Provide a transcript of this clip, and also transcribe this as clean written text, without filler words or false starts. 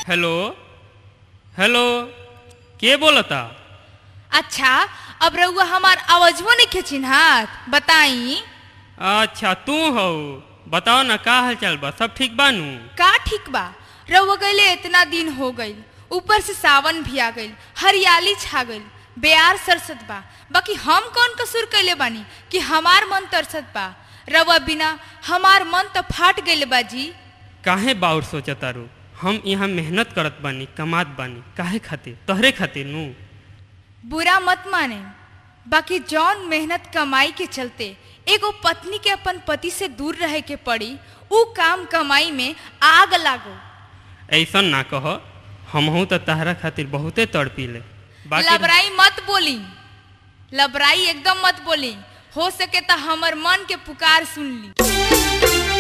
Hello hello, के बोलता? अच्छा, अब रउआ हमार आवाजवो नहीं चिन्हात, बताई। अच्छा तू हो, बताओ ना का हाल चाल बा, सब ठीक बानू? का ठीक बा, रउआ गईले इतना दिन हो गई, ऊपर से सावन भी आ गई, हरियाली छा गई, बेयार सरसत बा। बाकी हम कौन कसूर कैले बानी कि हमार मन तरसत बा? रउआ बिना हमार मन तो फाट गईले बाजी। काहे बाउर सोचतारू? हम यहाँ मेहनत करत बानी, कमात बानी, काहे खातिर? तोहरे खातिर नू। बुरा मत माने, बाकी जौन मेहनत कमाई के चलते एगो पत्नी के अपन पति से दूर रहे के पड़ी, ऊ काम कमाई में आग लागो। ऐसा ना कहो, हमहू तो तहरा खातिर बहुते तड़पीले। लबराई मत बोली, लबराई एकदम मत बोली। हो सके तो हमर मन के पुकार सुन ली।